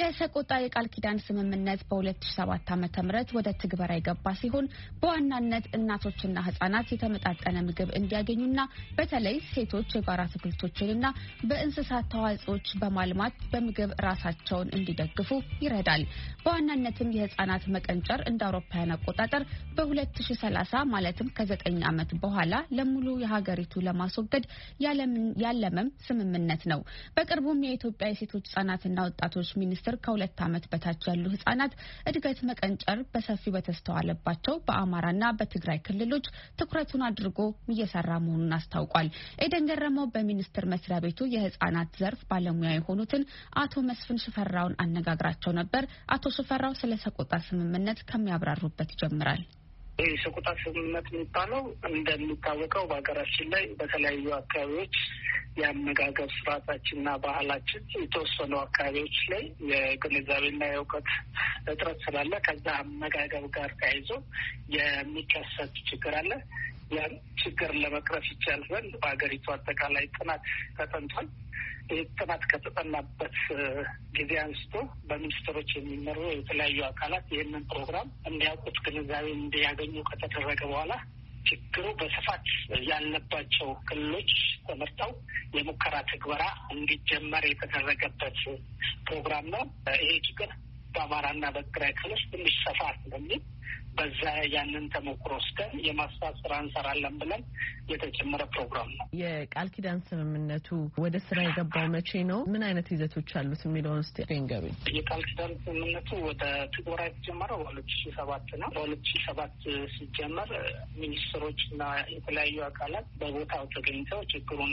የሰቆጣ የቃል ኪዳን ስምምነት በ2007 ዓ.ም ወደ ትግበራ የገባ ሲሆን በዋናነት እናቶችና ህጻናት የተመጣጠነ ምግብ እንዲያገኙና በተለይ ሴቶች የጓሮ አትክልቶችንና በእንስሳት ተዋጽኦች በማልማት በምግብ ራሳቸውን እንዲደግፉ ይረዳል። በዋናነትም የህጻናት መቀንጨር እንደ አውሮፓውያን አቆጣጠር በ2030 ማለትም ከ9 ዓመት በኋላ ለሙሉ የሀገሪቱ ለማስወገድ ያለመም ስምምነት ነው። በቅርቡም የኢትዮጵያ የሴቶች ህጻናትና ወጣቶች ሚኒስትር ከ2 ዓመት በታች ያሉ ህጻናት እድገት መቀንጨር በሰፊው በተስተዋለባቸው በአማራና በትግራይ ክልሎች ትኩረቱን አድርጎ እየሰራ መሆኑን አስታውቋል። ኤደን ገረመው በሚኒስቴር መስሪያ ቤቱ የህጻናት ዘርፍ ባለሙያ የሆኑትን አቶ መስፍን ሽፈራውን አነጋግራቸው ነበር። አቶ ሽፈራው ስለ ሰቆጣ ስምምነት ከሚያብራሩበት ይጀምራል። የሰቆጣ ስምምነት የሚባለው እንደሚታወቀው በሀገራችን ላይ በተለያዩ አካባቢዎች የአመጋገብ ስርዓታችንና ባህላችን የተወሰኑ አካባቢዎች ላይ የግንዛቤና የእውቀት እጥረት ስላለ ከዛ አመጋገብ ጋር ተያይዞ የሚከሰት ችግር አለ። ያን ችግር ለመቅረፍ ይቻል ዘንድ በሀገሪቱ አጠቃላይ ጥናት ተጠንቷል። ይህ ጥናት ከተጠናበት ጊዜ አንስቶ በሚኒስትሮች የሚመሩ የተለያዩ አካላት ይህንን ፕሮግራም እንዲያውቁት ግንዛቤ እንዲያገኙ ከተደረገ በኋላ ችግሩ በስፋት ያለባቸው ክልሎች ተመርጠው የሙከራ ትግበራ እንዲጀመር የተደረገበት ፕሮግራም ነው። ይሄ ችግር በአማራና በትግራይ ክልል ትንሽ ሰፋ ስለሚል በዛ ያንን ተሞክሮ ወስደን የማስፋት ስራ እንሰራለን ብለን የተጀመረ ፕሮግራም ነው። የቃል ኪዳን ስምምነቱ ወደ ስራ የገባው መቼ ነው? ምን አይነት ይዘቶች አሉት የሚለውን እስቲ ንገሩኝ። የቃል ኪዳን ስምምነቱ ወደ ትግበራ የተጀመረው በ2007 ነው። በ2007 ሲጀመር ሚኒስትሮችና የተለያዩ አካላት በቦታው ተገኝተው ችግሩን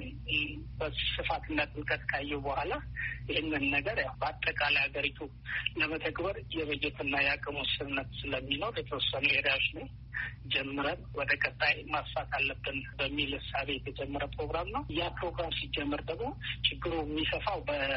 በስፋትና ጥልቀት ካዩ በኋላ ይህንን ነገር ያው በአጠቃላይ ሀገሪቱ ለመተግበር የበጀትና የአቅም ውስንነት ስለሚኖር የተወሰኑ ኤሪያዎች ላይ ጀምረን ወደ ቀጣይ ማስፋት አለብን በሚል እሳቤ የተጀመረ ፕሮግራም ነው። ያ ፕሮግራም ሲጀመር ደግሞ ችግሩ የሚሰፋው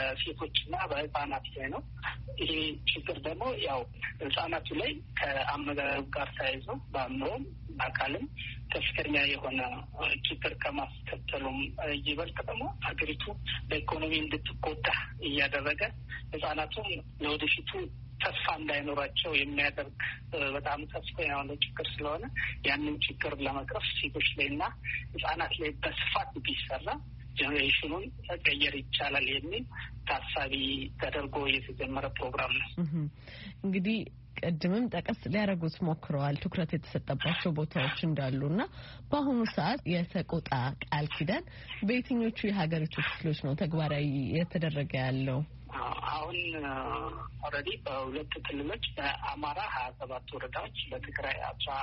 በሴቶችና በህጻናት ላይ ነው። ይሄ ችግር ደግሞ ያው ህጻናቱ ላይ ከአመጋገብ ጋር ተያይዞ በአእምሮም በአካልም ከፍተኛ የሆነ ችግር ከማስከተሉም ይበልጥ ደግሞ ሀገሪቱ በኢኮኖሚ እንድትጎዳ እያደረገ ህጻናቱም ለወደፊቱ ተስፋ እንዳይኖራቸው የሚያደርግ በጣም ተስፋ የሆነ ችግር ስለሆነ ያንን ችግር ለመቅረፍ ሴቶች ላይና ህጻናት ላይ በስፋት ቢሰራ ጀኔሬሽኑን መቀየር ይቻላል የሚል ታሳቢ ተደርጎ የተጀመረ ፕሮግራም ነው። እንግዲህ ቀድምም ጠቀስ ሊያደርጉት ሞክረዋል ትኩረት የተሰጠባቸው ቦታዎች እንዳሉና በአሁኑ ሰዓት የሰቆጣ ቃል ኪዳን በየትኞቹ የሀገሪቱ ክፍሎች ነው ተግባራዊ የተደረገ ያለው? አሁን ኦልሬዲ በሁለት ክልሎች በአማራ 27 ወረዳዎች በትግራይ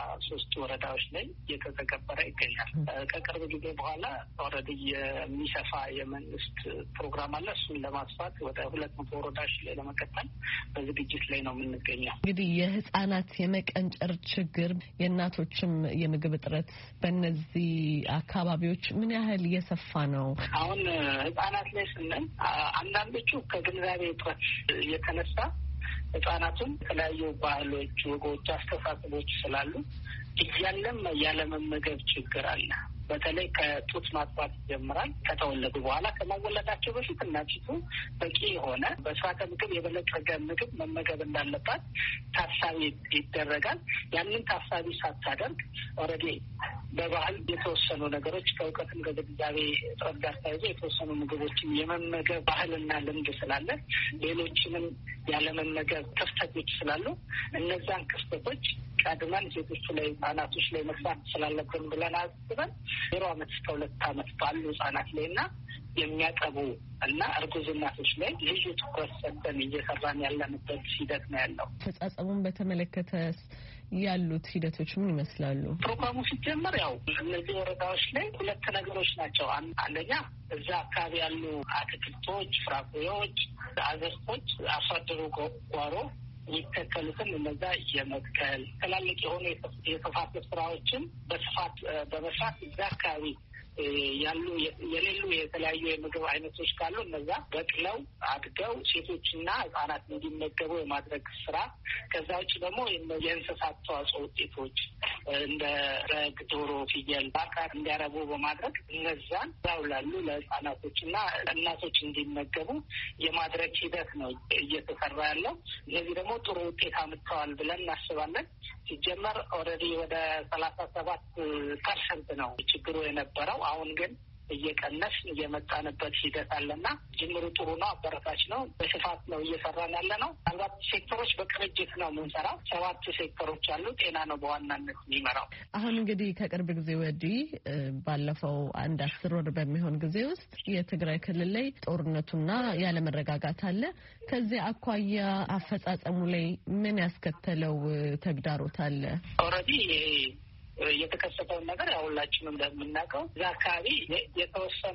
13 ወረዳዎች ላይ እየተተገበረ ይገኛል። ከቅርብ ጊዜ በኋላ ኦልሬዲ የሚሰፋ የመንግስት ፕሮግራም አለ። እሱን ለማስፋት ወደ 200 ወረዳዎች ላይ ለመቀጠል በዝግጅት ላይ ነው የምንገኘው። እንግዲህ የህጻናት የመቀንጨር ችግር፣ የእናቶችም የምግብ እጥረት በእነዚህ አካባቢዎች ምን ያህል እየሰፋ ነው? አሁን ህጻናት ላይ ስንል አንዳንዶቹ ከግንዛቤ እጥረት የተነሳ ህጻናቱም የተለያዩ ባህሎች፣ ወጎች፣ አስተሳሰቦች ስላሉ እያለም ያለመመገብ ችግር አለ። በተለይ ከጡት ማጥባት ይጀምራል። ከተወለዱ በኋላ ከመወለዳቸው በፊት እናቲቱ በቂ የሆነ በስርዓተ ምግብ የበለጸገ ምግብ መመገብ እንዳለባት ታሳቢ ይደረጋል። ያንን ታሳቢ ሳታደርግ ኦልሬዲ በባህል የተወሰኑ ነገሮች ከእውቀትም ከግንዛቤ እጥረት ጋር ተያይዞ የተወሰኑ ምግቦችን የመመገብ ባህልና ልምድ ስላለ ሌሎችንም ያለመመገብ ክፍተቶች ስላሉ እነዛን ክፍተቶች ቀድመን ሴቶቹ ላይ ህጻናቶች ላይ መስራት ስላለብን ብለን አስበን 0 ዓመት እስከ 2 ዓመት ባሉ ህጻናት ላይ እና የሚያጠቡ እና እርጉዝ እናቶች ላይ ልዩ ትኩረት ሰጥተን እየሰራን ያለንበት ሂደት ነው ያለው። አፈጻጸሙን በተመለከተ ያሉት ሂደቶች ምን ይመስላሉ? ፕሮግራሙ ሲጀመር ያው እነዚህ ወረዳዎች ላይ 2 ነገሮች ናቸው። አንደኛ እዛ አካባቢ ያሉ አትክልቶች፣ ፍራፍሬዎች፣ አዝርቶች አርሶ አደሩ ጓሮ የሚተከሉትን እነዛ የመትከል ትላልቅ የሆኑ የተፋሰስ ስራዎችን በስፋት በመስራት እዛ አካባቢ ያሉ የሌሉ የተለያዩ የምግብ አይነቶች ካሉ እነዛ በቅለው አድገው ሴቶችና ህጻናት እንዲመገቡ የማድረግ ስራ። ከዛ ውጭ ደግሞ የእንስሳት ተዋጽኦ ውጤቶች እንደ በግ፣ ዶሮ፣ ፍየል በአካል እንዲያረቡ በማድረግ እነዛን ያው ላሉ ለህጻናቶችና እናቶች እንዲመገቡ የማድረግ ሂደት ነው እየተሰራ ያለው። እነዚህ ደግሞ ጥሩ ውጤት አምጥተዋል ብለን እናስባለን። ሲጀመር ኦልሬዲ ወደ 37% ነው ችግሩ የነበረው። አሁን ግን እየቀነስ እየመጣንበት ሂደት አለና ጅምሩ ጥሩ ነው፣ አበረታች ነው። በስፋት ነው እየሰራን ያለ ነው። ምናልባት ሴክተሮች በቅንጅት ነው የምንሰራው። 7 ሴክተሮች አሉ። ጤና ነው በዋናነት የሚመራው። አሁን እንግዲህ ከቅርብ ጊዜ ወዲህ ባለፈው 10 ወር በሚሆን ጊዜ ውስጥ የትግራይ ክልል ላይ ጦርነቱና ያለመረጋጋት አለ። ከዚህ አኳያ አፈጻጸሙ ላይ ምን ያስከተለው ተግዳሮት አለ? ኦልሬዲ የተከሰተውን ነገር ያው ሁላችንም እንደምናውቀው እዛ አካባቢ የተወሰኑ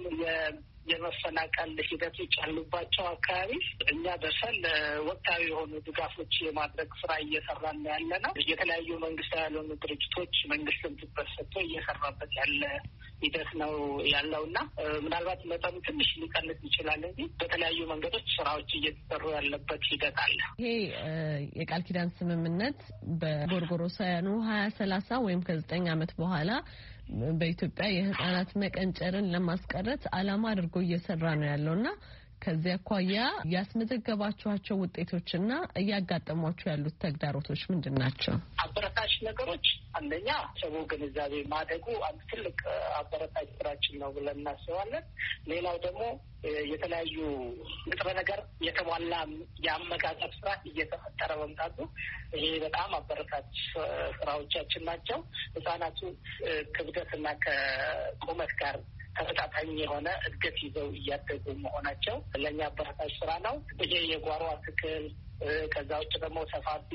የመፈናቀል ሂደቶች ያሉባቸው አካባቢ እኛ ደርሰን ወቅታዊ የሆኑ ድጋፎች የማድረግ ስራ እየሰራን ያለ ነው። የተለያዩ መንግስታዊ ያልሆኑ ድርጅቶች መንግስትን ትኩረት ሰጥቶ እየሰራበት ያለ ሂደት ነው ያለውና ምናልባት መጠኑ ትንሽ ሊቀንስ ይችላል እንጂ በተለያዩ መንገዶች ስራዎች እየተሰሩ ያለበት ሂደት አለ። ይሄ የቃል ኪዳን ስምምነት በጎርጎሮሳውያኑ 2030 ወይም ከ9 ዓመት በኋላ በኢትዮጵያ የህፃናት መቀንጨርን ለማስቀረት ዓላማ አድርጎ እየሰራ ነው ያለውና ከዚህ አኳያ ያስመዘገባቸዋቸው ውጤቶችና እያጋጠሟቸው ያሉት ተግዳሮቶች ምንድን ናቸው? አበረታች ነገሮች አንደኛ ሰው ግንዛቤ ማደጉ አንድ ትልቅ አበረታች ስራችን ነው ብለን እናስባለን። ሌላው ደግሞ የተለያዩ ንጥረ ነገር የተሟላ የአመጋገብ ስርዓት እየተፈጠረ መምጣቱ ይሄ በጣም አበረታች ስራዎቻችን ናቸው። ህጻናቱ ክብደትና ከቁመት ጋር ተመጣጣኝ የሆነ እድገት ይዘው እያደጉ መሆናቸው ለእኛ አበረታች ስራ ነው። ይሄ የጓሮ አትክልት ከዛ ውጭ ደግሞ ሰፋፊ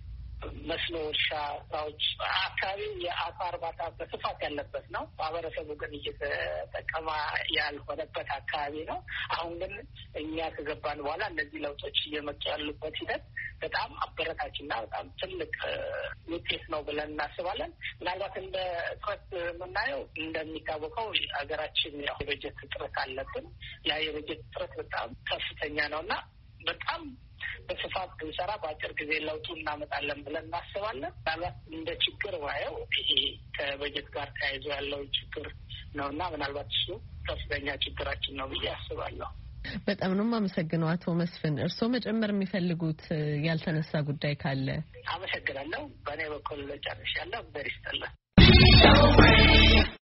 መስኖ እርሻ ስራዎች አካባቢው የአሳ እርባታ በስፋት ያለበት ነው። ማህበረሰቡ ግን እየተጠቀመ ያልሆነበት አካባቢ ነው። አሁን ግን እኛ ከገባን በኋላ እነዚህ ለውጦች እየመጡ ያሉበት ሂደት በጣም አበረታችና በጣም ትልቅ ውጤት ነው ብለን እናስባለን። ምናልባት እንደ እጥረት የምናየው እንደሚታወቀው ሀገራችን ያው የበጀት እጥረት አለብን። ያ የበጀት እጥረት በጣም ከፍተኛ ነው እና በጣም በስፋት ብንሰራ በአጭር ጊዜ ለውጡ እናመጣለን ብለን እናስባለን። ምናልባት እንደ ችግር ማየው ይሄ ከበጀት ጋር ተያይዞ ያለው ችግር ነው እና ምናልባት እሱ ከፍተኛ ችግራችን ነው ብዬ አስባለሁ። በጣም ነው የማመሰግነው አቶ መስፍን። እርስዎ መጨመር የሚፈልጉት ያልተነሳ ጉዳይ ካለ? አመሰግናለሁ። በእኔ በኩል ጨርሻለሁ። በሪስጠላ